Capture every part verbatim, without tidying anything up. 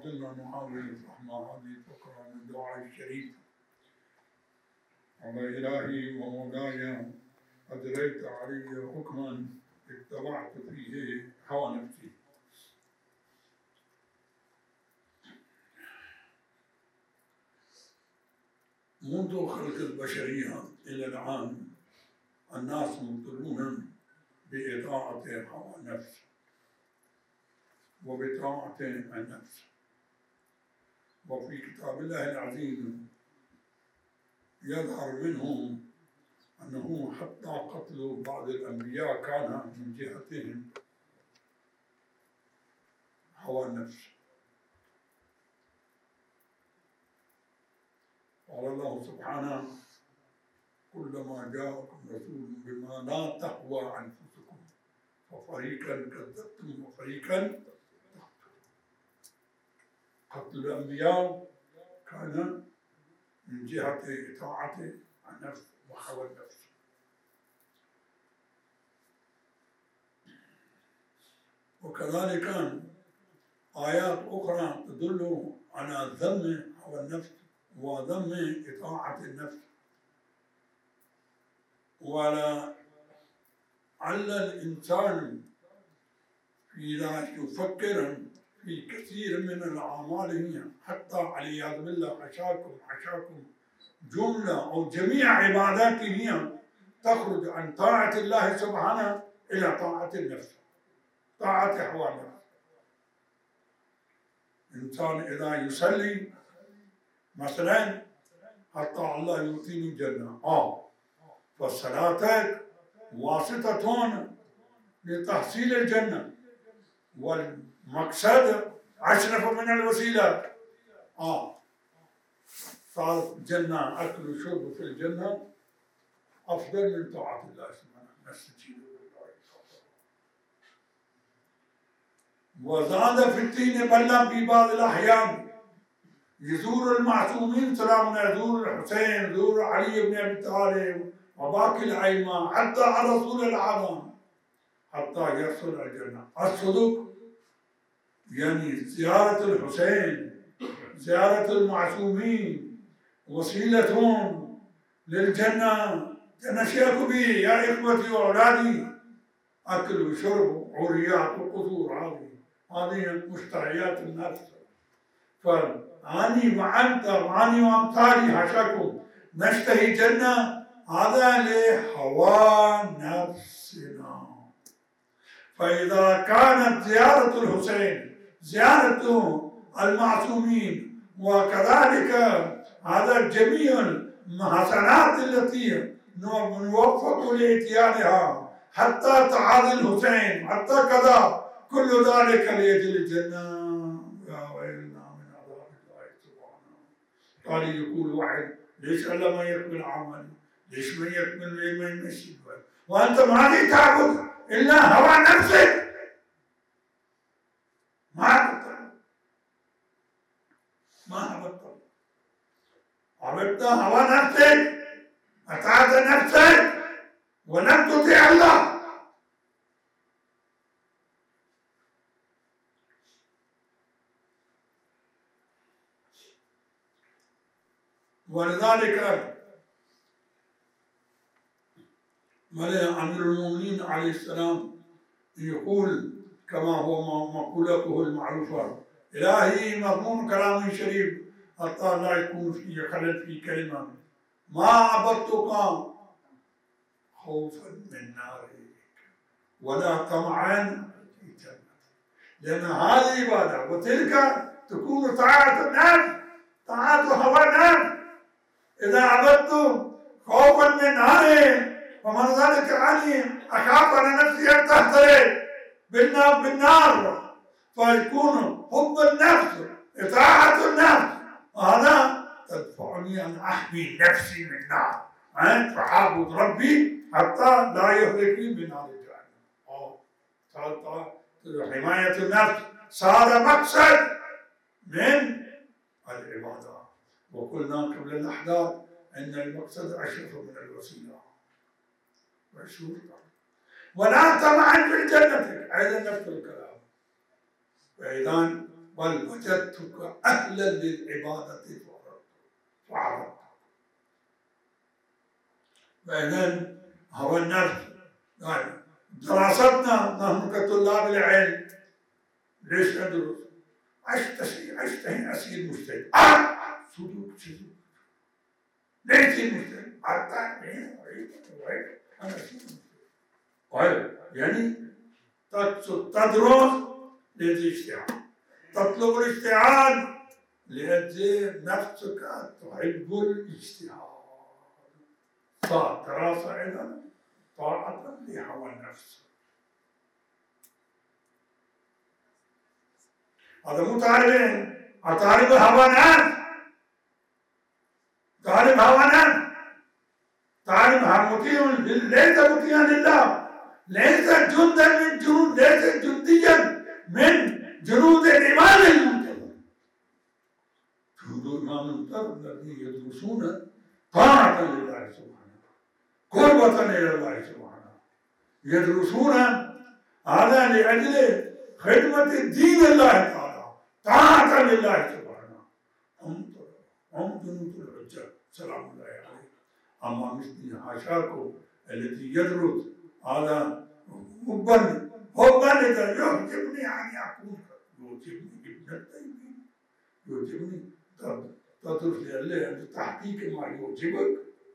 كنا نحاول فهم هذه الفقرة من الدعاء الشريف. على إلهي ومولاي أجريت علي حكما اتبعت فيه هوى نفسي. منذ خلق البشرية إلى الآن الناس مبتلون بإطاعة هوى النفس وبطاعة النفس. وفي كتاب الله العزيز يظهر منهم أنه حتى قتل بعض الأنبياء كان من جهتهم هوى النفس. قال الله سبحانه: كلما جاءكم رسول بما لا تهوى أنفسكم ففريقا كذبتم وفريقا تقتلون. قتل الأنبياء كان من جهة إطاعة النفس وهوى النفس. وكذلك آيات أخرى تدل على ذم هوى النفس وذم إطاعة النفس. ولعل الإنسان إذا يفكر في كثير من الأعمال حتى والعياذ بالله حشاكم حشاكم جملة أو جميع عباداته تخرج عن طاعة الله سبحانه إلى طاعة النفس، طاعة هوى النفس. الإنسان إذا يصلي مثلا حتى الله يعطيني الجنة، آه فالصلاة واسطة لتحصيل الجنة، والمقصد أشرف من الوسيلة. آه صار الجنة أكل وشرب في الجنة أفضل من طاعة الله سبحانه. نستجيب وزاد في الدين بل في بعض الأحيان يزور المعصومين سلام يزور الحسين، يزور علي بن أبي طالب وباقي الأئمة حتى الرسول الأعظم حتى يصل الجنة. الصدق يعني زيارة الحسين، زيارة المعصومين وسيلتهم للجنة. تنشأت به يا إخوتي وأولادي، أكل وشرب عريات وقصور، هذه هذه مشتهيات النفس. فأني وأنت وأني وأمثالي حشاكم نشتهي جنة، هذا لهوى نفسنا. فإذا كانت زيارة الحسين، زيارة المعصومين، وكذلك هذا جميع الحسنات التي نوفق لإتيانها حتى تعاذ الحسين حتى كذا، كل ذلك لأجل الجنة. يا ويلنا من عذاب الله سبحانه. قال يقول واحد: ليش الله ما يكمل عمل؟ ليش ما يكمل ما يمشي؟ وأنت ما تعبد إلا هوى نفسك، ما عبدت ما عبدت عبدت هوى نفسك، أطعت نفسك ولم تطيع الله. ولذلك ملأ أمير المؤمنين عليه السلام يقول كما هو مقولته المعروفة: إلهي مضمون كلام شريف حتى لا يكون فيه خلل في كلمة: ما عبدتك خوفا من نارك ولا طمعا في جنتك. لأن هذه عبادة وتلك تكون طاعة النفس، طاعة هوى النفس. إذا عبدت خوفا من نارك ومن ذلك عني أخاف على نفسي أن تحترق بالنار بالنار، فيكون حب النفس إطاعة النفس، هذا تدفعني أن أحمي نفسي من النار، فأعبد ربي حتى لا يهلكني بنار جهنم. أو صار حماية النفس صار مقصد من العبادة. وقلنا قبل الأحداث أن المقصد أشرف من الوسيلة. ولا طمعا في جنتك، أيضا نفس الكلام. فإذا بل وجدتك أهلا للعبادة فعرضت. فإذا هو النفس يعني دراستنا نحن كطلاب العلم ليش ندرس؟ أشتهي أشتهي أصير مجتهد. آه سلوك سلوك ليش مجتهد؟ حتى أنا أصير مجتهد. يعني تدرس للاجتهاد، تطلب الاجتهاد لأجل نفسك تحب الاجتهاد. صار دراسة أيضا طاعة لهوى النفس. هذا مو تعرفين، تعرف هوى النفس، تعرف هوى النفس، تعرف مطيع ليس مطيعا لله، ليس جندا من جنود، ليس جنديا من جنود الإمام المنتظر. جنود الإمام المنتظر الذين يدرسون طاعة لله سبحانه، قربة إلى الله سبحانه، يدرسون هذا لأجل خدمة الدين الله تعالى، طاعة لله سبحانه. هم هم جنود الحجة سلام الله عليه. أما مثل حاشاكم الذي يدرس هذا حبا حبا لله يعجبني أن يكون يعجبني ابن التيمين، يعجبني تدرس لله تحقيق ما يعجبك.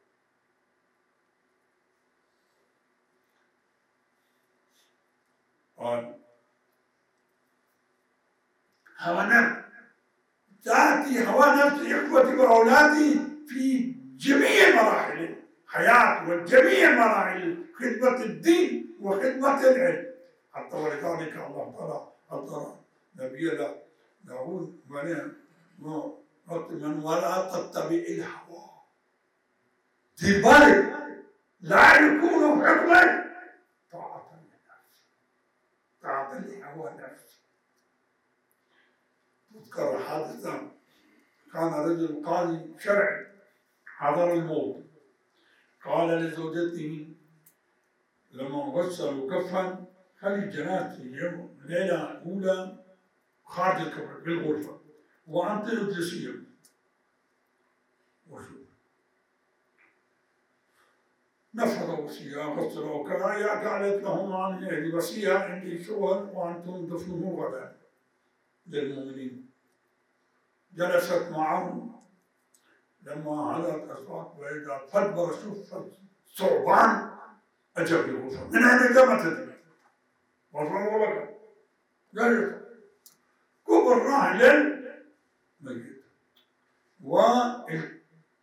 هوى نفس تأتي هوى نفس إخوتي وأولادي في جميع مراحل الحياة وجميع مراحل خدمة الدين وخدمة العلم. حتى ولذلك الله تعالى أمر نبينا داود من ولا تتبع الهوى دير بالك لا يكون حكمك طاعة للنفس، طاعة لهوى النفس. تذكر حادثة كان رجل قاضي شرعي حضر الموت، قال لزوجته لما غسلوا كفا خلي الجنازة اليوم الليلة الأولى خارج الكفن بالغرفة وأنت اجلسي. وشوف نفذ وصية غسلوا وكذا، قالت لهم عن هذه وصية عندي شغل وأنتم دفنوه غدا للمؤمنين. جلست معهم لما حضرت أصوات وإذا تدبر شوف ثعبان أجا بالغرفة. من أين جاءت تدري؟ غرفة ولا قال كبر راجل ميت وجعل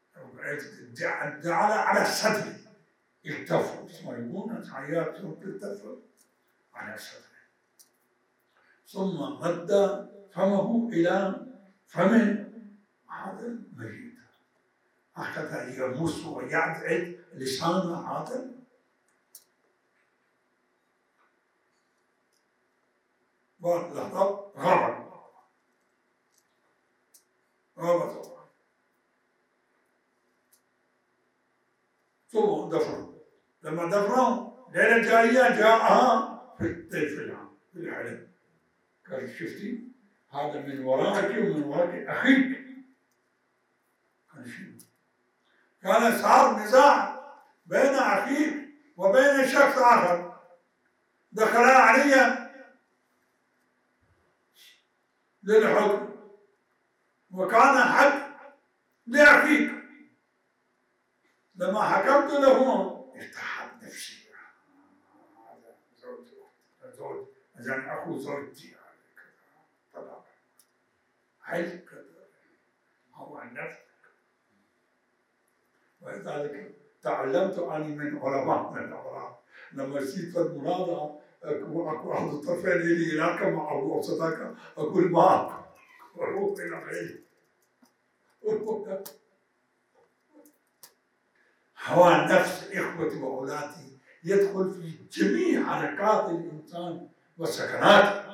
على صدره التفل، اسمه يقولون حياة تلتفل على صدره، ثم مد فمه إلى فم هذا الميت، هكذا يمص ويعضد لسان هذا. ولحظة غرق غرق ثم دفن. لما دفنوا ليلة جاية جاءها في الطفل في العلم قال شفتي هذا من ورائك ومن وراء أخيك. كان صار نزاع بين أخيك وبين شخص آخر، دخل علي للحكم وكان حق لأخيك. لما حكمت له ارتاحت نفسي، هذا زوج زوج إذن أخو زوجتي طبعا هل هو النفس. ولذلك تعلمت أني من علماء من العلماء لما جيت في المناظرة أكو أحد الطرفين إلي هناك معه وصداقة أقول معك وأروح إلى غيري. هوى النفس إخوتي وأولادي يدخل في جميع حركات الإنسان وسكناته.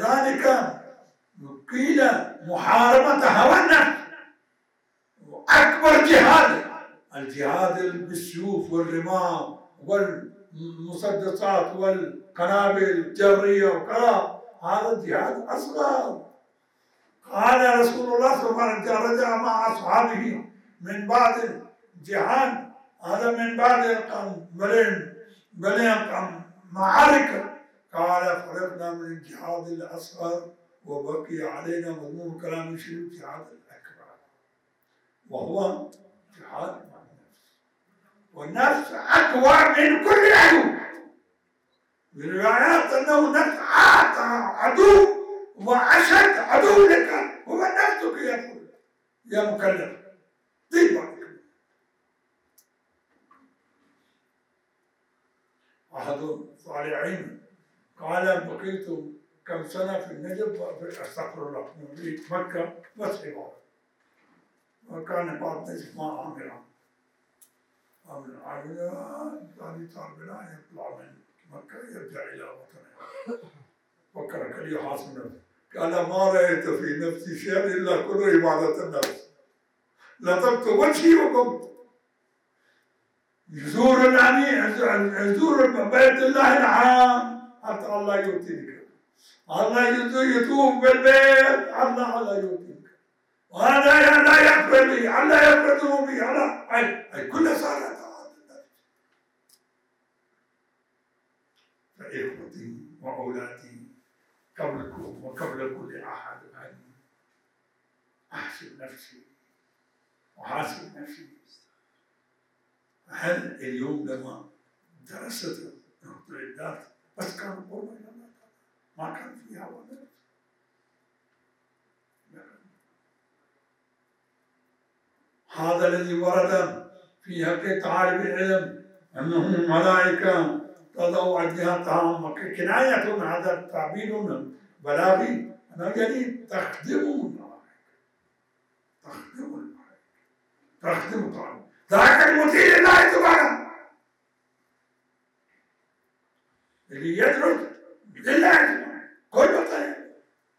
ولذلك قيل محاربة هوى النفس أكبر جهاد الجهاد بالسيوف والرماح والمسدسات والقنابل الجرية وكذا، هذا الجهاد أصغر. قال رسول الله صلى الله عليه وسلم رجع مع أصحابه من بعد الجهاد، هذا من بعد بلين بلين معارك، قال فرغنا من الجهاد الأصغر وبقي علينا مضمون كلام الشريف الجهاد الأكبر، وهو جهاد مع النفس. والنفس أقوى من كل عدو. بالروايات أنه نفس عدو وأشد عدو لك هو نفسك يقول يا مكلف طيب. أحد الصالحين قال بقيت كم سنة في النجف أستغفر الله في مكة بس عبارة، وكان بعض نجف ما عامرا عامرا عامرا ثاني صار بنا يطلع من مكة يرجع إلى وطنه، فكر كلي حاصل نفسه قال ما رأيت في نفسي شيئا إلا كل عبادة النفس، لطمت وجهي وقمت. يزور الأمين يزور بيت الله الحرام حتى الله يؤتيك، الله يطوف بالبيت الله الله يؤتيك، وهذا لا يغفر لي الله يغفر ذنوبي على أي أي كل صارت طاعات النفس. فإخوتي وأولادي قبلكم وقبل كل أحد أن أحسن نفسي وحاسب نفسي. هل اليوم لما درست العبادات بس كانوا قربا إلى الله ما كان فيها ولا هذا الذي ورد في حق طالب العلم أنهم ملائكة تضع أجنحتها، كناية هذا التعبير بلاغي أنا جديد تخدم تخدم الملائكة تخدم طالب ذاك المطيع لله سبحانه اللي يدرس لله سبحانه كله طيب.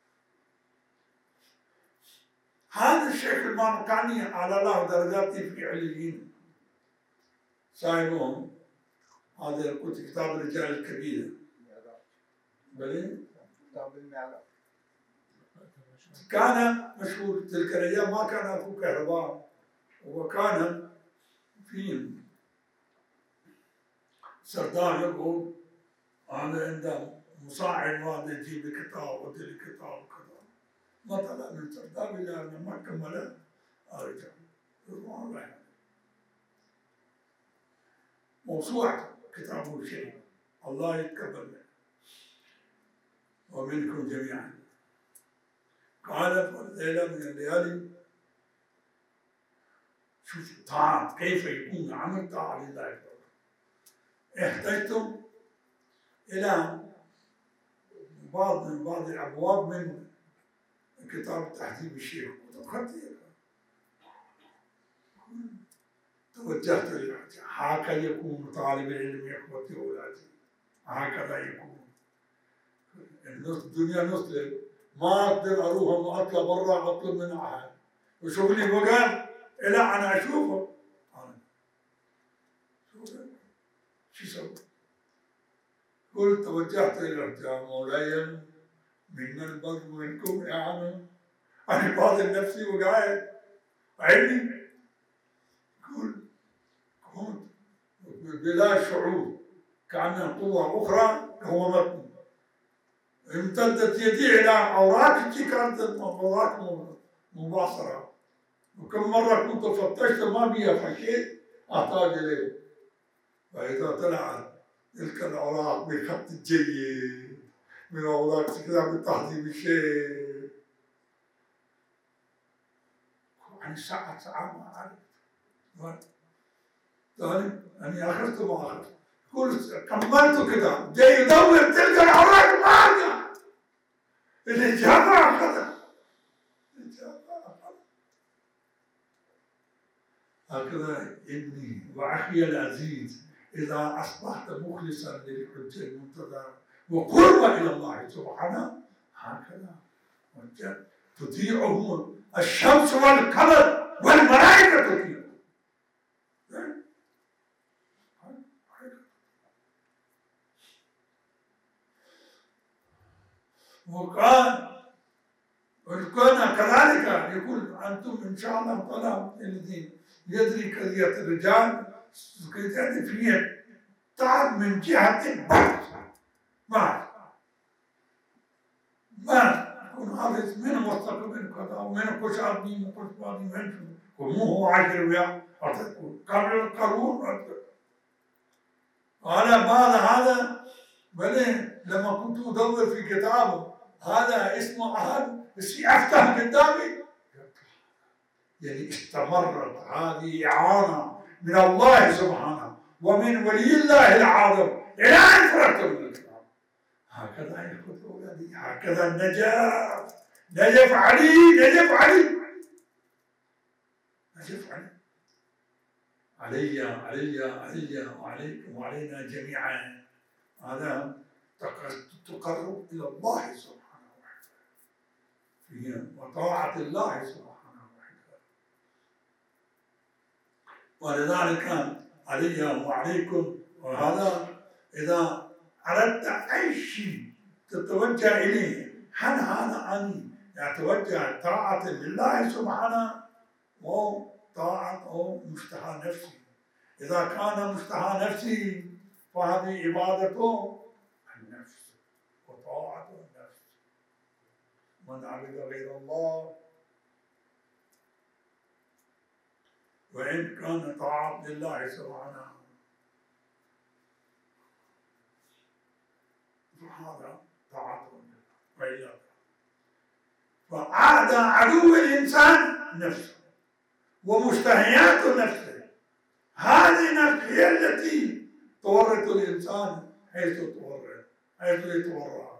هذا الشيخ المامكاني على الله درجاته في عليين صاحبهم، هذا قلت كتاب الرجال الكبيرة بلي كتاب المعراج كان مشهور تلك الأيام، ما كان أكو كهرباء، وكان في سردار يقول أنا عنده مساعد وهذا يجيب لي كتاب ودي لي كتاب وكذا، ما طلع من سردار إلا أن ما كمله أرجع رضوان الله عليه. موسوعة كتابه الشريف الله يتقبل منه ومنكم جميعا. قال ليلة من الليالي شوف طاعة كيف يكون عمل طاعة لله، احتجتم إلى بعض من بعض الأبواب من كتاب تهذيب الشيخ خطير، توجهت إلى هكذا يكون طالب العلم يا إخوتي وأولادي، هكذا يكون. الدنيا نصلب ما أقدر أروح وأطلع برا أطلب من أحد، وشغلي وقال إلى أنا أشوفه أنا شو سوي؟ قلت توجهت إلى الرجال مولاي منا البر منكم إعانة، أنا فاضل نفسي وقاعد عيني قل كنت بلا شعور كأنها قوة أخرى قومتني، امتدت يدي إلى أوراق كانت أوراق مباصرة، وكم مرة كنت فتشت ما بيها فشيت أحتاج إليه، فإذا طلعت تلك الأوراق بخط جيد من أوراق كتاب التهذيب الشيخ، عن ساعة ساعة ما أعرف طيب أني أخذت ما أخذت، قلت كملت كده جاي يدور تلك الأوراق ما ألقى، الإجابة أخذها الإجابة أخذها. هكذا ابني وأخي العزيز إذا أصبحت مخلصا للحجة المنتظرة وقرب إلى الله سبحانه هكذا تطيعهم الشمس والقمر والملائكة تطيعه. وقال وكان كذلك يقول أنتم إن شاء الله تعالى الذي يدري قضية الرجال كذلك فيه تعب من جهة البحث ما ما يكون حافظ من مستقبل من كذا ومن كش عبدي من كش بعدي من شو ومو هو عاشر وياه أتذكر قبل القانون على بعض هذا بل لما كنت أدور في كتابه هذا اسمه أحد بس أفتح قدامي يعني استمرت هذه إعانة من الله سبحانه ومن ولي الله العظيم إلى أن فرغت من الكتاب. هكذا يا أولادي هكذا النجاة نجف علي نجف علي نجف علي علي علي علي وعليكم وعلينا جميعا. هذا تقرب إلى الله سبحانه وتعالى وطاعة الله سبحانه وتعالى. ولذلك علي وعليكم. وهذا إذا أردت أي شيء تتوجه إليه هل هذا أن يتوجه طاعة لله سبحانه وطاعة أو مشتهى نفسي. إذا كان مشتهى نفسي فهذه عبادته النفس وطاعة النفس. من عبد غير الله وإن كان طاعة لله سبحانه فهذا طاعة لله. فعاد عدو الإنسان نفسه ومشتهيات نفسه. هذه النفس هي التي تورط الإنسان حيث تورط حيث يتورط.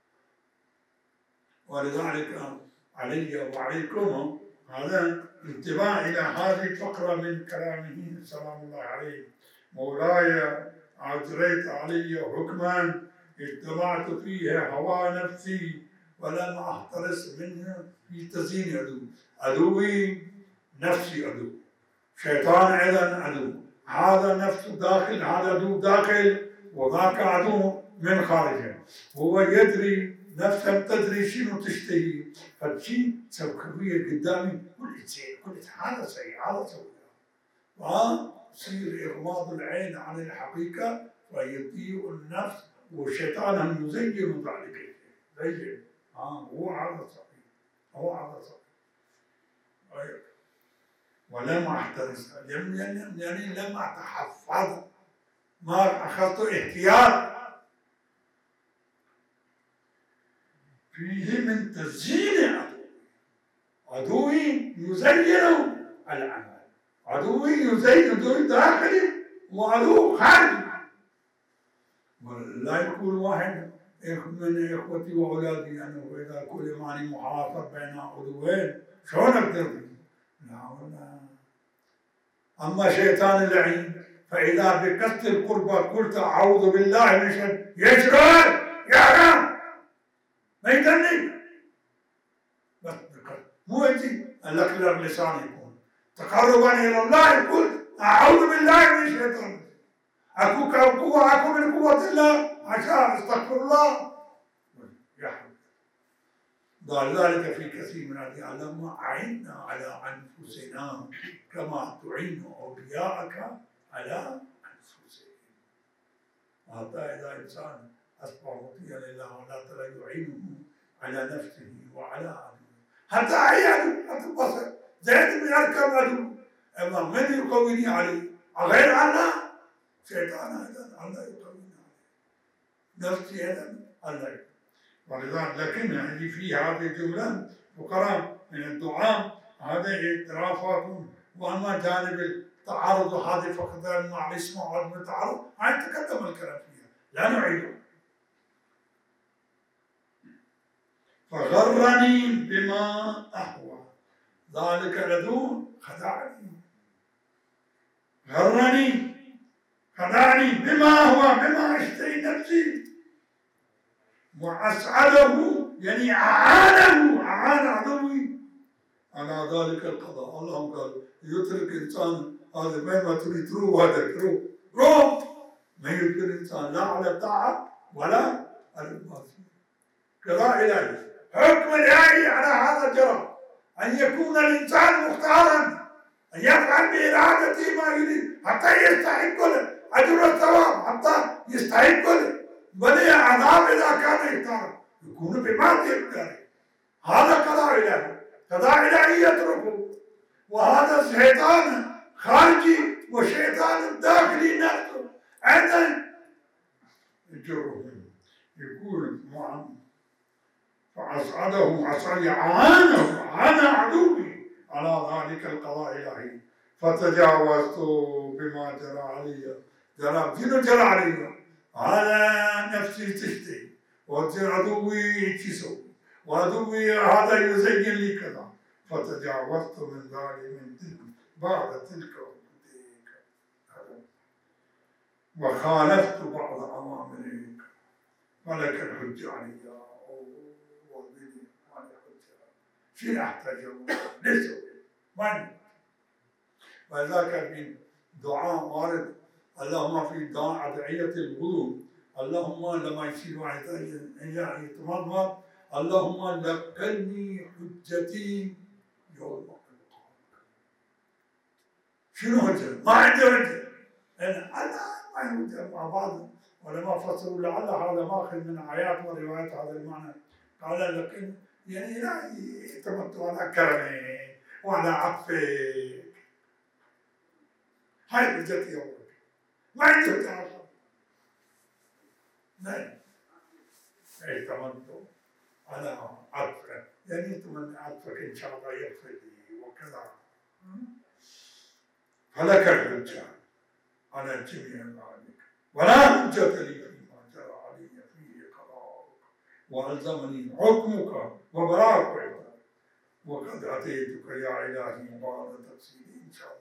ولذلك علي وعليكم هذا انتباه إلى هذه الفقرة من كلامه سلام الله عليه. مولاي أجريت علي حكما اتبعت فيه هوى نفسي ولم أحترس منه في تزيين عدو. عدوي نفسي عدو، شيطان أيضا عدو، هذا نفس داخل هذا عدو داخل وذاك عدو من خارجه. هو يدري نفسه تدري شنو تشتهي فالشيء سوكبيه قدامي كل شيء كل هذا سيء هذا سوء ويصير إغماض العين عن الحقيقة ويطيع النفس والشيطان يزين ذلك زين آه هو هذا صحيح هو هذا صحيح. ولم أحترس يعني لم أتحفظ ما أخذت احتياط فيه من تزيين عدوي. عدوي يزين العمل، عدوي يزين عدوي داخلي وعدو خارجي. ولا يكون واحد من إخوتي وأولادي يعني وإذا كل ماني محاصر بين عدوين شلون أقدر؟ لا ولا. أما شيطان اللعين فإذا بقصد القربى قلت أعوذ بالله من شر يشرب يعلم ما يدني بس بقصد مو يجي لك اللسان يكون تقربا إلى الله يقول أعوذ بالله من الشيطان. أكو قوة أكو من قوة الله عشان استغفر الله يحب. ذلك في كثير من الآيات اللهم أعنا على أنفسنا كما تعين أولياءك على أنفسهم. وحتى إذا إنسان أصبح مطيعا لله ولا ترى يعينه على نفسه وعلى عدوه حتى أي عدو أتبصر زيد من أركب عدو أما من يقويني عليه غير الله شيطان أيضا الله يقويني عليه نفسي أيضا الله يقويني. ولذلك لكن اللي في هذه الجملة فقراء من الدعاء هذا اعترافات. وأما جانب التعارض هذه فقط مع الاسم وعدم التعارض هاي تقدم الكلام فيها لا نعيده. فغرني بما أهوى ذلك العدو خدعني غرني خدعني بما هو بما اشتهي نفسي وأسعده يعني أعانه أعان عدوي على ذلك القضاء. اللهم قال يترك إنسان هذا بين ما تريد تروح وهذا تروح روح، ما يترك الإنسان لا على الطاعة ولا على المعصية. قضاء إلهي، حكم إلهي على هذا جرى، أن يكون الإنسان مختارا، أن يفعل بإرادته ما يريد حتى يستحق له أجر الثواب، حتى يستحق له بل عذاب إذا كان يختار يكون بمعصية اختياره. هذا قضاء إلهي، قضاء إلهي يتركه. وهذا شيطان خارجي وشيطان داخلي نفسه أيضا يجره. يقول فأصعده عصي عانه عانى عدوي على ذلك القضاء الإلهي فتجاوزت بما جرى علي. جرى شنو جرى علي؟ على نفسي تشتهي وعدوي تسوي وعدوي هذا يزين لي كذا، فتجاوزت من ذلك من تلك بعد تلك وخالفت بعض أوامرك فلك الحجة علي. شنو أحتاج ليش من؟ ولذلك من دعاء وارد اللهم في دعاء أدعية الوضوء، اللهم لما يصير واحد يتمضمض اللهم لقني حجتي يوم القيامة. شنو حجة؟ ما عندي حجة. أنا ما عندي حجة. مع بعض ولما فسروا لعل هذا ماخذ من آيات وروايات هذا المعنى، قال لكن يعني لا يتمتع على كرمي وعلى عطفك. هاي حجتي يوم ما عندي حجة. نعم. أي تمتع على عطفك، يعني تمنى عطفك إن شاء الله يغفر لي وكذا. فلك الحجة على جميع ذلك ولا حجة لي فيما جرى علي فيه قضاءك وألزمني حكمك وبراءك وقد أتيتك يا إلهي بعد تفسيري إن شاء الله.